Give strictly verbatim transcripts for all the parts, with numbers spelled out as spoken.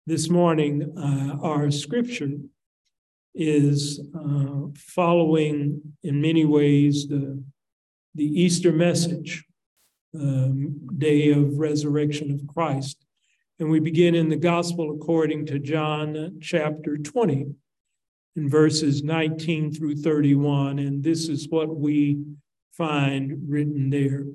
This morning, uh, our scripture is uh, following, in many ways, the, the Easter message, um, day of resurrection of Christ. And we begin in the Gospel according to John chapter twenty, in verses nineteen through thirty-one. And this is what we find written there.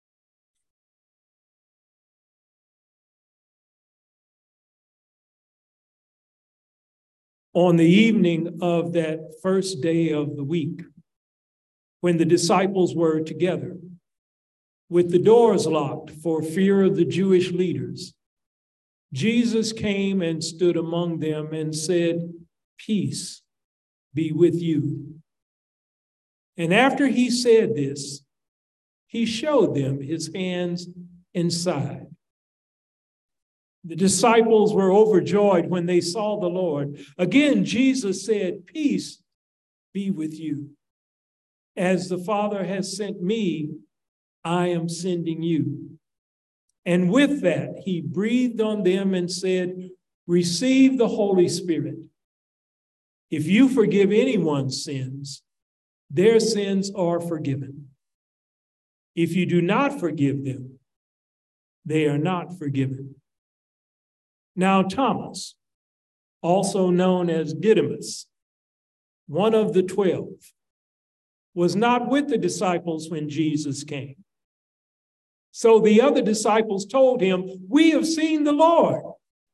On the evening of that first day of the week, when the disciples were together, with the doors locked for fear of the Jewish leaders, Jesus came and stood among them and said, "Peace be with you." And after he said this, he showed them his hands and side. The disciples were overjoyed when they saw the Lord. Again, Jesus said, "Peace be with you. As the Father has sent me, I am sending you." And with that, he breathed on them and said, "Receive the Holy Spirit. If you forgive anyone's sins, their sins are forgiven. If you do not forgive them, they are not forgiven." Now Thomas, also known as Didymus, one of the twelve, was not with the disciples when Jesus came. So the other disciples told him, "We have seen the Lord."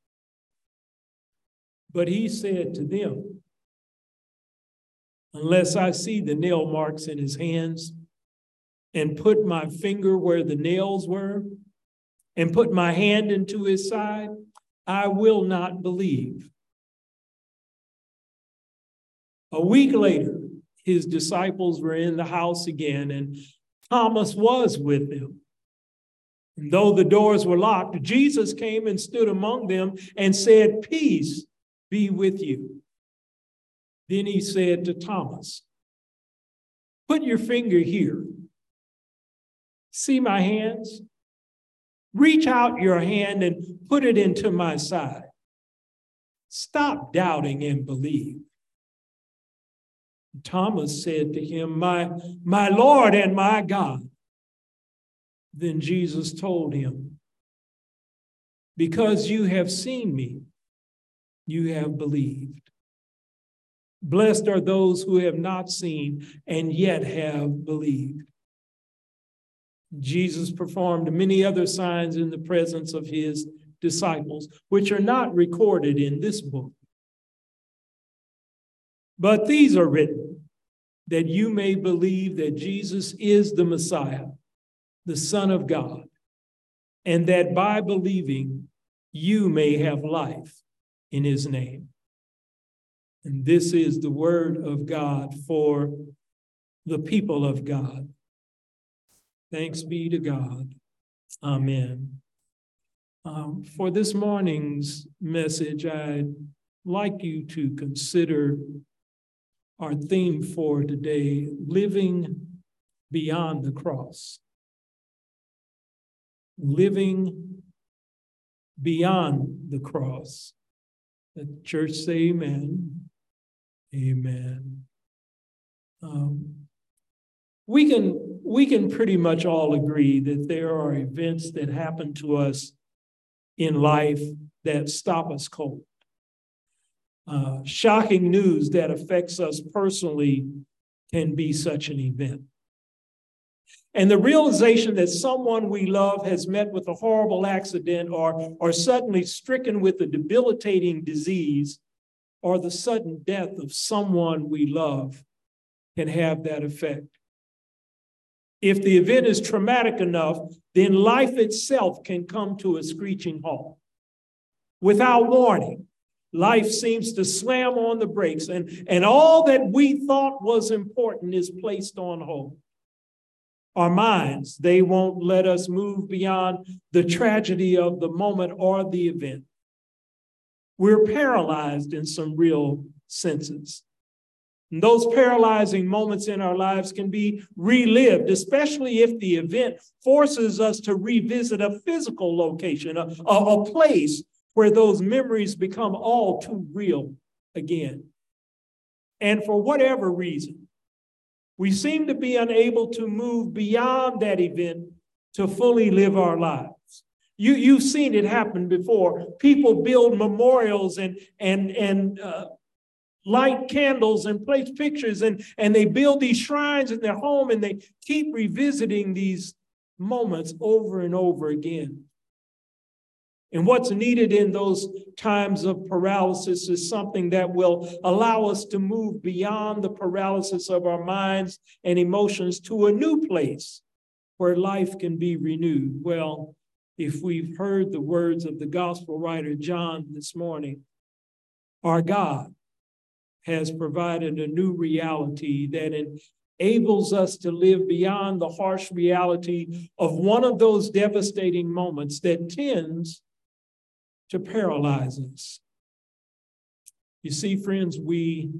But he said to them, "Unless I see the nail marks in his hands, and put my finger where the nails were, and put my hand into his side, I will not believe." A week later, his disciples were in the house again, and Thomas was with them. And though the doors were locked, Jesus came and stood among them and said, "Peace be with you." Then he said to Thomas, "Put your finger here. See my hands? Reach out your hand and put it into my side. Stop doubting and believe." Thomas said to him, my, my Lord and my God." Then Jesus told him, "Because you have seen me, you have believed. Blessed are those who have not seen and yet have believed." Jesus performed many other signs in the presence of his disciples, which are not recorded in this book. But these are written that you may believe that Jesus is the Messiah, the Son of God, and that by believing you may have life in his name. And this is the word of God for the people of God. Thanks be to God. Amen. Um, for this morning's message, I'd like you to consider our theme for today, living beyond the cross. Living beyond the cross. The church say amen. Amen. Um, we can we can pretty much all agree that there are events that happen to us in life that stop us cold. Uh, shocking news that affects us personally can be such an event. And the realization that someone we love has met with a horrible accident or, or suddenly stricken with a debilitating disease, or the sudden death of someone we love can have that effect. If the event is traumatic enough, then life itself can come to a screeching halt. Without warning, life seems to slam on the brakes, and, and all that we thought was important is placed on hold. Our minds, they won't let us move beyond the tragedy of the moment or the event. We're paralyzed in some real senses. And those paralyzing moments in our lives can be relived, especially if the event forces us to revisit a physical location, a, a, a place where those memories become all too real again. And for whatever reason, we seem to be unable to move beyond that event to fully live our lives. You, you've seen it happen before. People build memorials and, and, and uh, light candles and place pictures, and, and they build these shrines in their home, and they keep revisiting these moments over and over again. And what's needed in those times of paralysis is something that will allow us to move beyond the paralysis of our minds and emotions to a new place where life can be renewed. Well, if we've heard the words of the gospel writer John this morning, our God has provided a new reality that enables us to live beyond the harsh reality of one of those devastating moments that tends to paralyze us. You see, friends, we,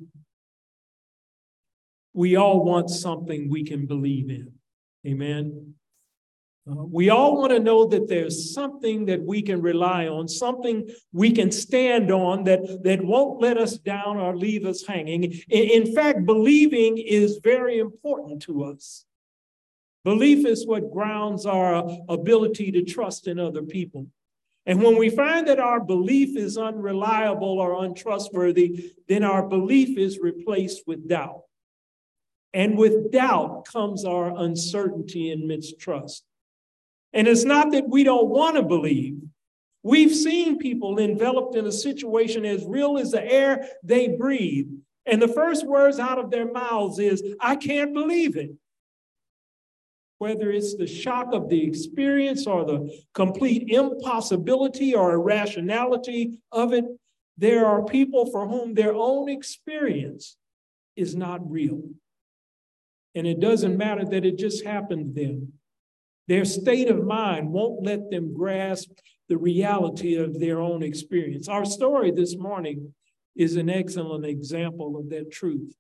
we all want something we can believe in. Amen. Uh, we all want to know that there's something that we can rely on, something we can stand on that, that won't let us down or leave us hanging. In, in fact, believing is very important to us. Belief is what grounds our ability to trust in other people. And when we find that our belief is unreliable or untrustworthy, then our belief is replaced with doubt. And with doubt comes our uncertainty and mistrust. And it's not that we don't want to believe. We've seen people enveloped in a situation as real as the air they breathe. And the first words out of their mouths is, I can't believe it. Whether it's the shock of the experience or the complete impossibility or irrationality of it, there are people for whom their own experience is not real. And it doesn't matter that it just happened to them. Their state of mind won't let them grasp the reality of their own experience. Our story this morning is an excellent example of that truth.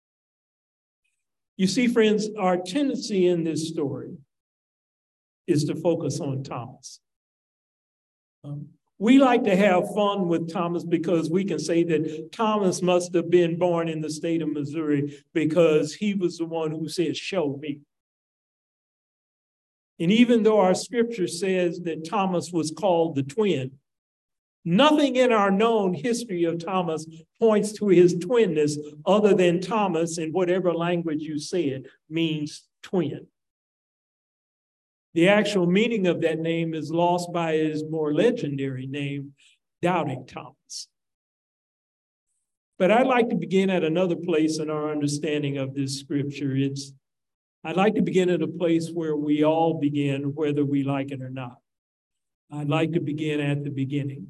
You see, friends, our tendency in this story is to focus on Thomas. Um, we like to have fun with Thomas because we can say that Thomas must have been born in the state of Missouri because he was the one who said, show me. And even though our scripture says that Thomas was called the twin, nothing in our known history of Thomas points to his twinness other than Thomas, in whatever language you say it, means twin. The actual meaning of that name is lost by his more legendary name, Doubting Thomas. But I'd like to begin at another place in our understanding of this scripture. It's I'd like to begin at a place where we all begin, whether we like it or not. I'd like to begin at the beginning.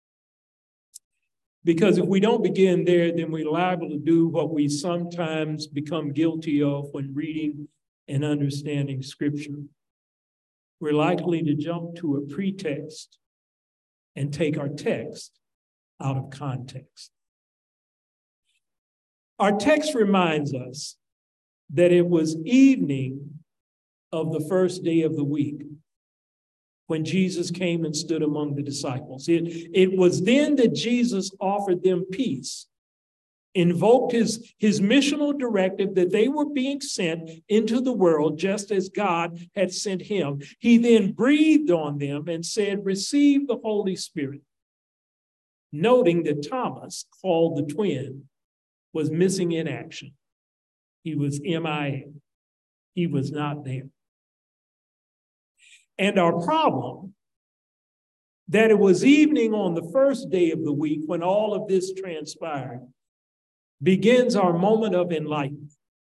Because if we don't begin there, then we're liable to do what we sometimes become guilty of when reading and understanding scripture. We're likely to jump to a pretext and take our text out of context. Our text reminds us that it was evening of the first day of the week when Jesus came and stood among the disciples. It, it was then that Jesus offered them peace, invoked his, his missional directive that they were being sent into the world just as God had sent him. He then breathed on them and said, receive the Holy Spirit, noting that Thomas, called the twin, was missing in action. He was M I A. He was not there. And our problem, that it was evening on the first day of the week when all of this transpired, begins our moment of enlightenment.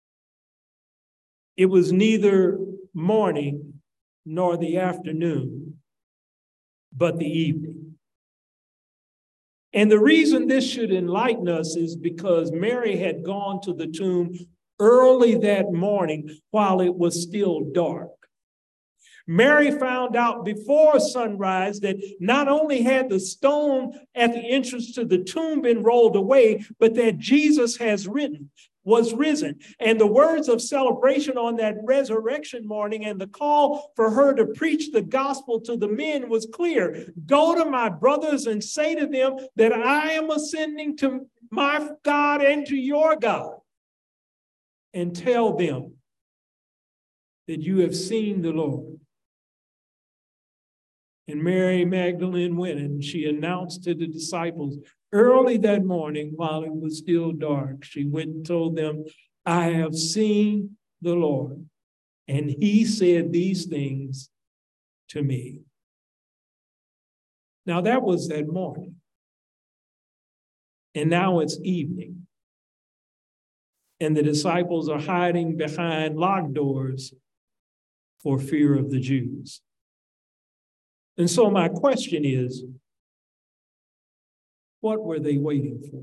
It was neither morning nor the afternoon, but the evening. And the reason this should enlighten us is because Mary had gone to the tomb early that morning while it was still dark. Mary found out before sunrise that not only had the stone at the entrance to the tomb been rolled away, but that Jesus has risen, was risen. And the words of celebration on that resurrection morning and the call for her to preach the gospel to the men was clear. Go to my brothers and say to them that I am ascending to my God and to your God. And tell them that you have seen the Lord. And Mary Magdalene went and she announced to the disciples early that morning while it was still dark. She went and told them, I have seen the Lord, and he said these things to me. Now that was that morning. And now it's evening. And the disciples are hiding behind locked doors for fear of the Jews. And so my question is, what were they waiting for?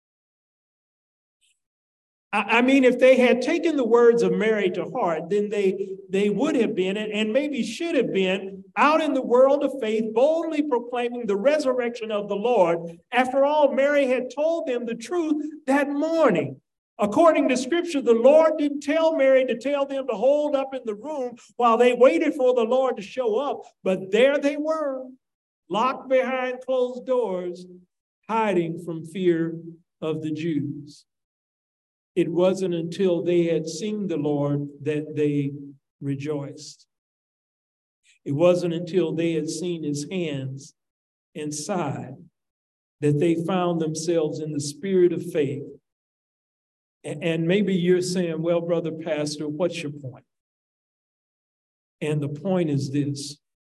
I, I mean, if they had taken the words of Mary to heart, then they, they would have been, and maybe should have been, out in the world of faith, boldly proclaiming the resurrection of the Lord. After all, Mary had told them the truth that morning. According to scripture, the Lord didn't tell Mary to tell them to hold up in the room while they waited for the Lord to show up. But there they were, locked behind closed doors, hiding from fear of the Jews. It wasn't until they had seen the Lord that they rejoiced. It wasn't until they had seen his hands and side that they found themselves in the spirit of faith. And maybe you're saying, well, brother pastor, what's your point? And the point is this.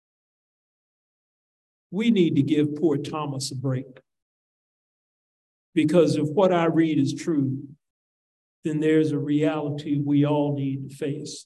We need to give poor Thomas a break. Because if what I read is true, then there's a reality we all need to face.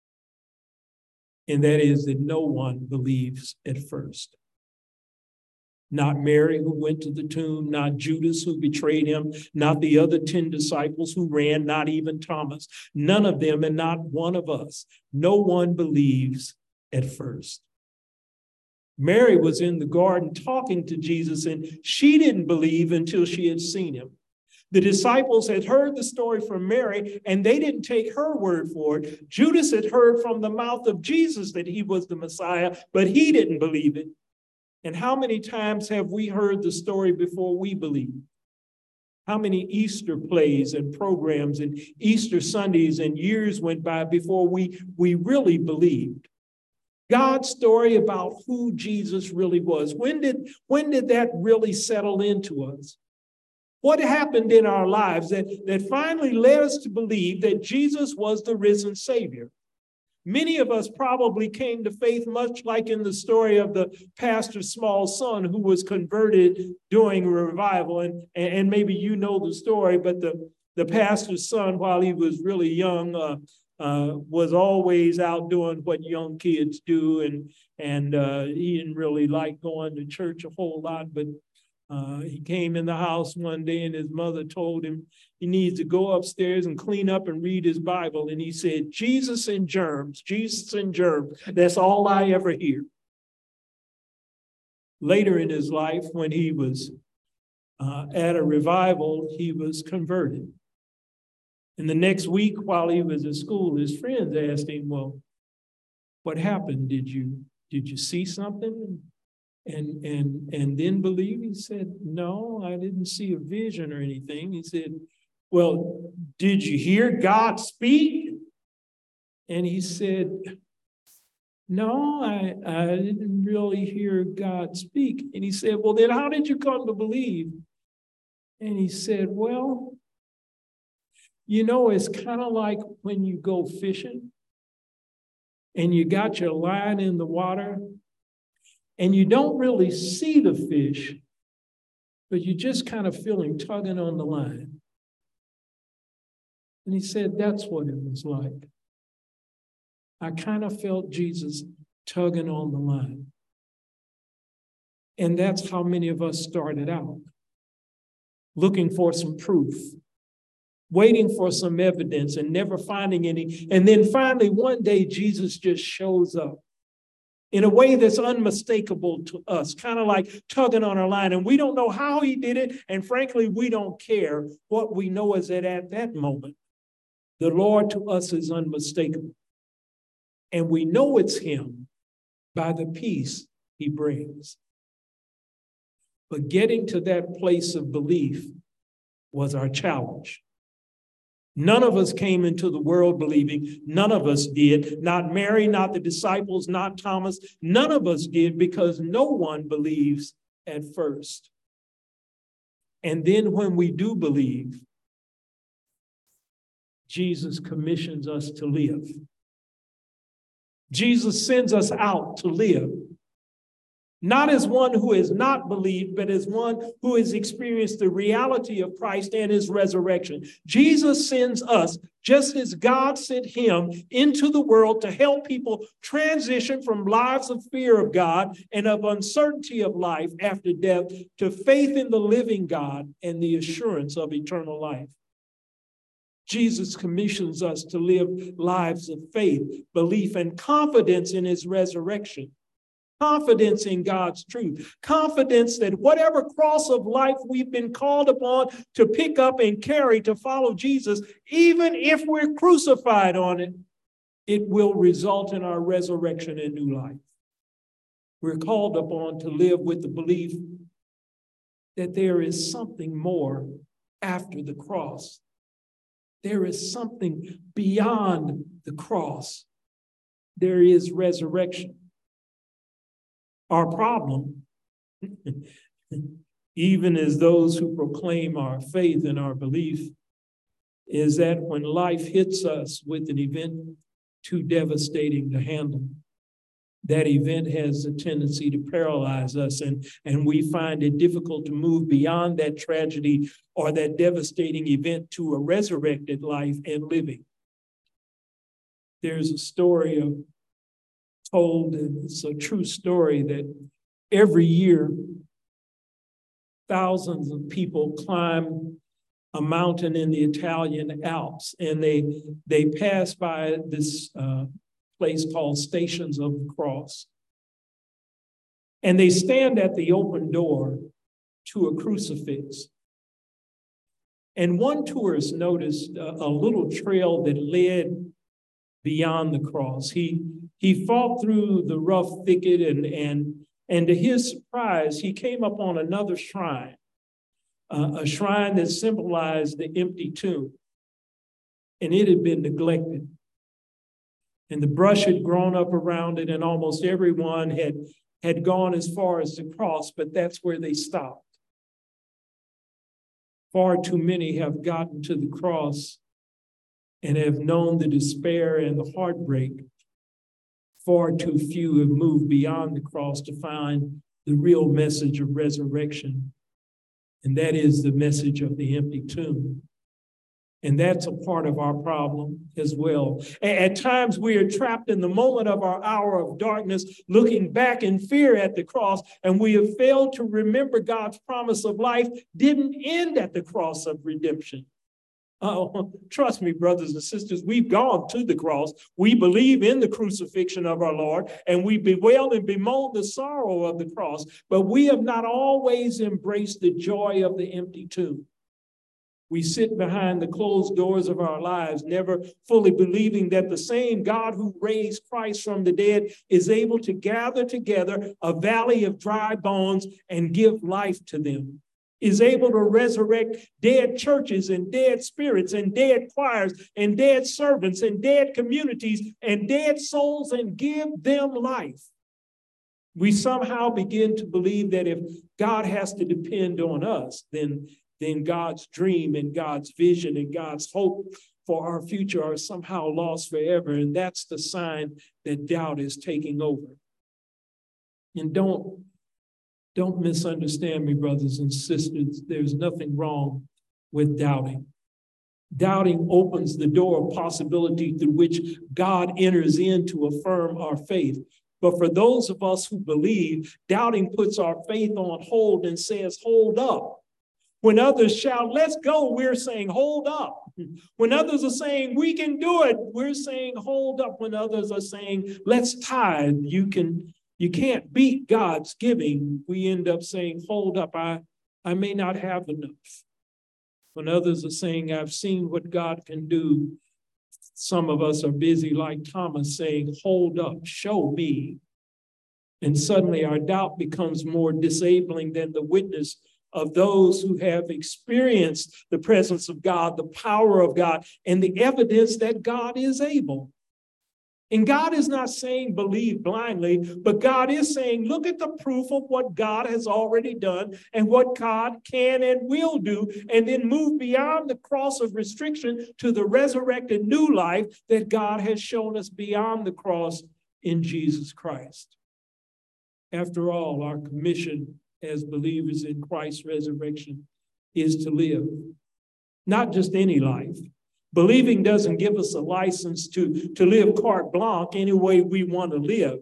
And that is that no one believes at first. Not Mary, who went to the tomb, not Judas, who betrayed him, not the other ten disciples who ran, not even Thomas. None of them, and not one of us. No one believes at first. Mary was in the garden talking to Jesus, and she didn't believe until she had seen him. The disciples had heard the story from Mary, and they didn't take her word for it. Judas had heard from the mouth of Jesus that he was the Messiah, but he didn't believe it. And how many times have we heard the story before we believe? How many Easter plays and programs and Easter Sundays and years went by before we, we really believed? God's story about who Jesus really was. When did, when did that really settle into us? What happened in our lives that, that finally led us to believe that Jesus was the risen Savior? Many of us probably came to faith much like in the story of the pastor's small son who was converted during a revival. And, and maybe you know the story, but the, the pastor's son, while he was really young, uh, uh, was always out doing what young kids do. And, and uh, he didn't really like going to church a whole lot, but Uh, he came in the house one day and his mother told him he needs to go upstairs and clean up and read his Bible. And he said, Jesus and germs, Jesus and germs. That's all I ever hear. Later in his life, when he was uh, at a revival, he was converted. And the next week, while he was at school, his friends asked him, well, what happened? Did you, did you see something? And, and, and then believe? He said, no, I didn't see a vision or anything. He said, well, did you hear God speak? And he said, no, I, I didn't really hear God speak. And he said, well, then how did you come to believe? And he said, well, you know, it's kind of like when you go fishing and you got your line in the water and you don't really see the fish, but you just kind of feel him tugging on the line. And he said, that's what it was like. I kind of felt Jesus tugging on the line. And that's how many of us started out, looking for some proof, waiting for some evidence and never finding any. And then finally, one day, Jesus just shows up. in a way that's unmistakable to us, kind of like tugging on our line. And we don't know how he did it. And frankly, we don't care. What we know is that at that moment, the Lord to us is unmistakable. And we know it's him by the peace he brings. But getting to that place of belief was our challenge. None of us came into the world believing. None of us did. Not Mary, not the disciples, not Thomas. None of us did, because no one believes at first. And then when we do believe, Jesus commissions us to live. Jesus sends us out to live. Not as one who has not believed, but as one who has experienced the reality of Christ and his resurrection. Jesus sends us, just as God sent him into the world, to help people transition from lives of fear of God and of uncertainty of life after death to faith in the living God and the assurance of eternal life. Jesus commissions us to live lives of faith, belief, and confidence in his resurrection. Confidence in God's truth, confidence that whatever cross of life we've been called upon to pick up and carry to follow Jesus, even if we're crucified on it, it will result in our resurrection and new life. We're called upon to live with the belief that there is something more after the cross. There is something beyond the cross. There is resurrection. Our problem, even as those who proclaim our faith and our belief, is that when life hits us with an event too devastating to handle, that event has a tendency to paralyze us, and, and we find it difficult to move beyond that tragedy or that devastating event to a resurrected life and living. There's a story of told, and it's a true story, that every year thousands of people climb a mountain in the Italian Alps, and they they pass by this uh, place called Stations of the Cross, and they stand at the open door to a crucifix. And one tourist noticed a, a little trail that led beyond the cross. He He fought through the rough thicket, and, and, and to his surprise, he came upon another shrine, uh, a shrine that symbolized the empty tomb. And it had been neglected. And the brush had grown up around it, and almost everyone had, had gone as far as the cross, but that's where they stopped. Far too many have gotten to the cross and have known the despair and the heartbreak. Far too few have moved beyond the cross to find the real message of resurrection. And that is the message of the empty tomb. And that's a part of our problem as well. At times we are trapped in the moment of our hour of darkness, looking back in fear at the cross, and we have failed to remember God's promise of life didn't end at the cross of redemption. Oh, trust me, brothers and sisters, we've gone to the cross. We believe in the crucifixion of our Lord, and we bewail and bemoan the sorrow of the cross, but we have not always embraced the joy of the empty tomb. We sit behind the closed doors of our lives, never fully believing that the same God who raised Christ from the dead is able to gather together a valley of dry bones and give life to them, is able to resurrect dead churches and dead spirits and dead choirs and dead servants and dead communities and dead souls and give them life. We somehow begin to believe that if God has to depend on us, then, then God's dream and God's vision and God's hope for our future are somehow lost forever. And that's the sign that doubt is taking over. And don't Don't misunderstand me, brothers and sisters. There's nothing wrong with doubting. Doubting opens the door of possibility through which God enters in to affirm our faith. But for those of us who believe, doubting puts our faith on hold and says, hold up. When others shout, let's go, we're saying, hold up. When others are saying, we can do it, we're saying, hold up. When others are saying, let's tithe, you can You can't beat God's giving. We end up saying, hold up, I, I may not have enough. When others are saying, I've seen what God can do, some of us are busy like Thomas saying, hold up, show me. And suddenly our doubt becomes more disabling than the witness of those who have experienced the presence of God, the power of God, and the evidence that God is able. And God is not saying believe blindly, but God is saying, look at the proof of what God has already done and what God can and will do, and then move beyond the cross of restriction to the resurrected new life that God has shown us beyond the cross in Jesus Christ. After all, our commission as believers in Christ's resurrection is to live, not just any life. Believing doesn't give us a license to, to live carte blanche any way we want to live.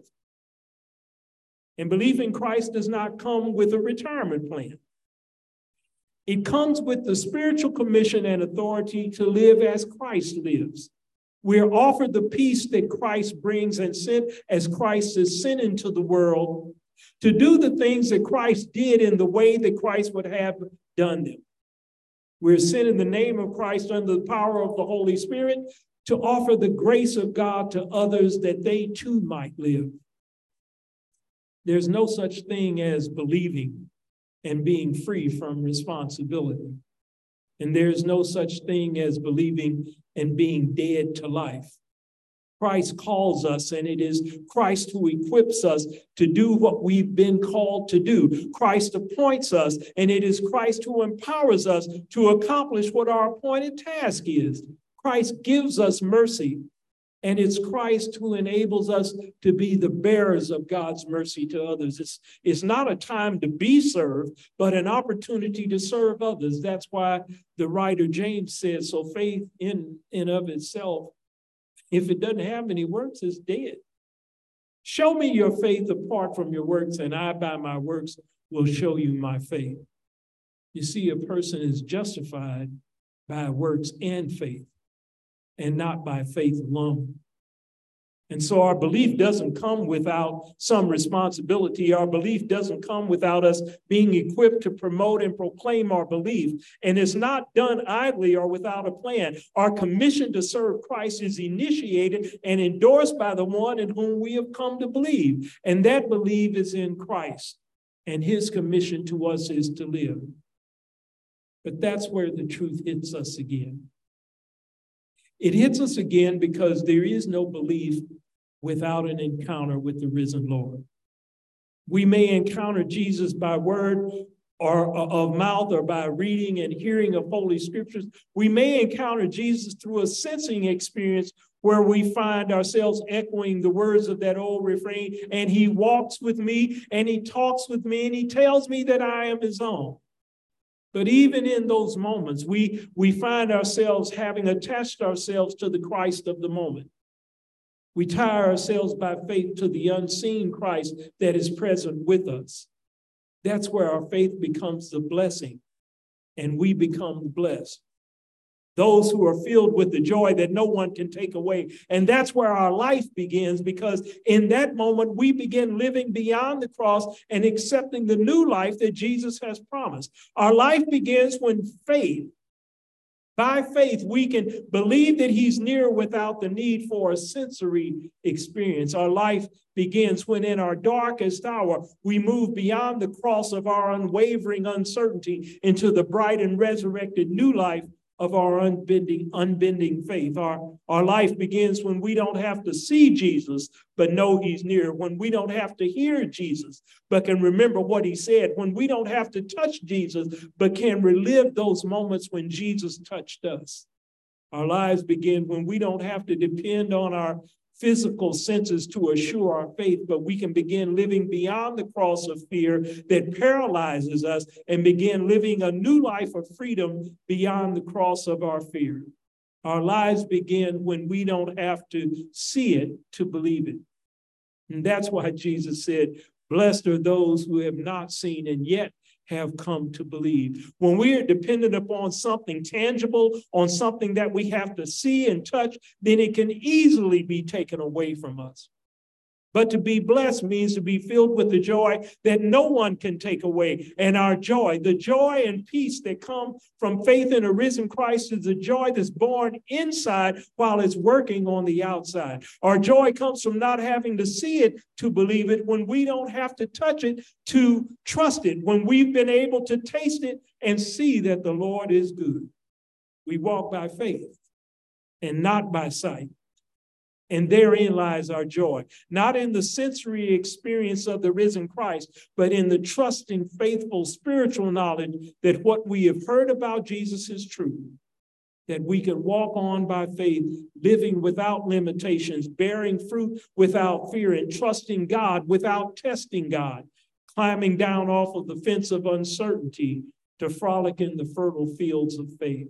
And believing Christ does not come with a retirement plan. It comes with the spiritual commission and authority to live as Christ lives. We are offered the peace that Christ brings and sent as Christ is sent into the world to do the things that Christ did in the way that Christ would have done them. We're sent in the name of Christ under the power of the Holy Spirit to offer the grace of God to others that they too might live. There's no such thing as believing and being free from responsibility. And there's no such thing as believing and being dead to life. Christ calls us, and it is Christ who equips us to do what we've been called to do. Christ appoints us, and it is Christ who empowers us to accomplish what our appointed task is. Christ gives us mercy, and it's Christ who enables us to be the bearers of God's mercy to others. It's, it's not a time to be served, but an opportunity to serve others. That's why the writer James says, so faith in and of itself, if it doesn't have any works, it's dead. Show me your faith apart from your works, and I, by my works, will show you my faith. You see, a person is justified by works and faith, and not by faith alone. And so our belief doesn't come without some responsibility. Our belief doesn't come without us being equipped to promote and proclaim our belief. And it's not done idly or without a plan. Our commission to serve Christ is initiated and endorsed by the one in whom we have come to believe. And that belief is in Christ. And his commission to us is to live. But that's where the truth hits us again. It hits us again because there is no belief without an encounter with the risen Lord. We may encounter Jesus by word or of mouth or by reading and hearing of Holy Scriptures. We may encounter Jesus through a sensing experience where we find ourselves echoing the words of that old refrain, and he walks with me and he talks with me and he tells me that I am his own. But even in those moments, we, we find ourselves having attached ourselves to the Christ of the moment. We tie ourselves by faith to the unseen Christ that is present with us. That's where our faith becomes the blessing, and we become blessed. Those who are filled with the joy that no one can take away. And that's where our life begins, because in that moment, we begin living beyond the cross and accepting the new life that Jesus has promised. Our life begins when faith, by faith, we can believe that he's near without the need for a sensory experience. Our life begins when in our darkest hour, we move beyond the cross of our unwavering uncertainty into the bright and resurrected new life of our unbending, unbending faith. Our, our life begins when we don't have to see Jesus, but know he's near. When we don't have to hear Jesus, but can remember what he said. When we don't have to touch Jesus, but can relive those moments when Jesus touched us. Our lives begin when we don't have to depend on our physical senses to assure our faith, but we can begin living beyond the cross of fear that paralyzes us and begin living a new life of freedom beyond the cross of our fear. Our lives begin when we don't have to see it to believe it. And that's why Jesus said, blessed are those who have not seen and yet have come to believe. When we are dependent upon something tangible, on something that we have to see and touch, then it can easily be taken away from us. But to be blessed means to be filled with the joy that no one can take away. And our joy, the joy and peace that come from faith in a risen Christ, is the joy that's born inside while it's working on the outside. Our joy comes from not having to see it to believe it, when we don't have to touch it to trust it, when we've been able to taste it and see that the Lord is good. We walk by faith and not by sight. And therein lies our joy, not in the sensory experience of the risen Christ, but in the trusting, faithful, spiritual knowledge that what we have heard about Jesus is true, that we can walk on by faith, living without limitations, bearing fruit without fear, and trusting God without testing God, climbing down off of the fence of uncertainty to frolic in the fertile fields of faith.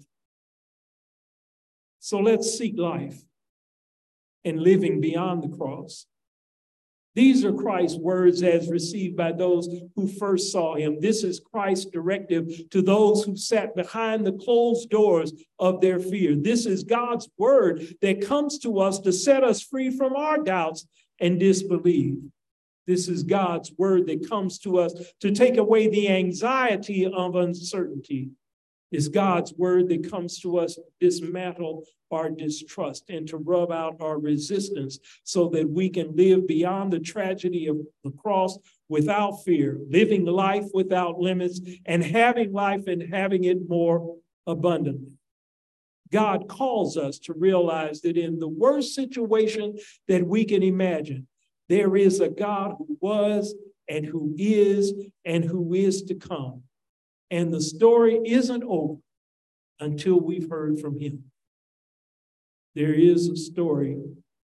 So let's seek life and living beyond the cross. These are Christ's words as received by those who first saw him. This is Christ's directive to those who sat behind the closed doors of their fear. This is God's word that comes to us to set us free from our doubts and disbelief. This is God's word that comes to us to take away the anxiety of uncertainty. It's God's word that comes to us to dismantle our distrust and to rub out our resistance so that we can live beyond the tragedy of the cross without fear, living life without limits, and having life and having it more abundantly. God calls us to realize that in the worst situation that we can imagine, there is a God who was and who is and who is to come. And the story isn't over until we've heard from him. There is a story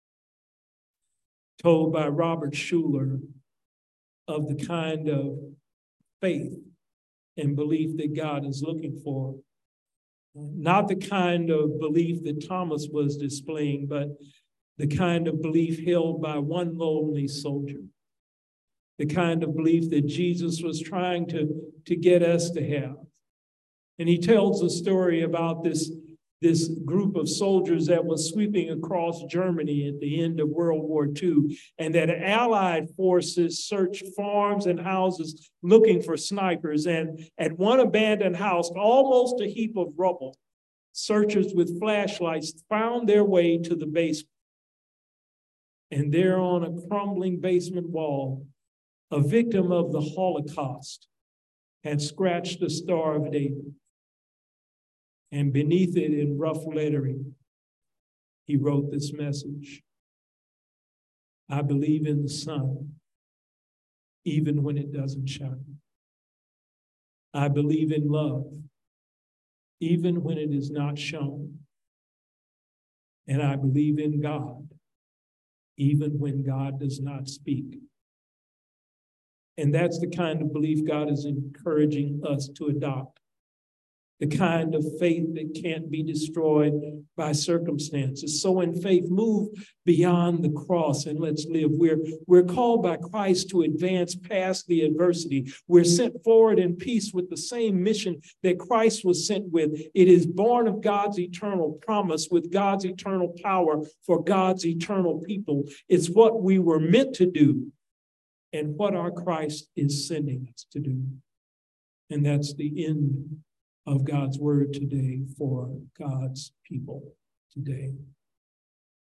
told by Robert Schuller of the kind of faith and belief that God is looking for. Not the kind of belief that Thomas was displaying, but the kind of belief held by one lonely soldier. The kind of belief that Jesus was trying to, to get us to have. And he tells a story about this, this group of soldiers that was sweeping across Germany at the end of World War Two, and that Allied forces searched farms and houses looking for snipers. And at one abandoned house, almost a heap of rubble, searchers with flashlights found their way to the basement. And there on a crumbling basement wall, a victim of the Holocaust had scratched the Star of David. And beneath it, in rough lettering, he wrote this message: I believe in the sun, even when it doesn't shine. I believe in love, even when it is not shown. And I believe in God, even when God does not speak. And that's the kind of belief God is encouraging us to adopt. The kind of faith that can't be destroyed by circumstances. So in faith, move beyond the cross and let's live. We're, we're called by Christ to advance past the adversity. We're sent forward in peace with the same mission that Christ was sent with. It is born of God's eternal promise with God's eternal power for God's eternal people. It's what we were meant to do and what our Christ is sending us to do. And that's the end of God's word today for God's people today.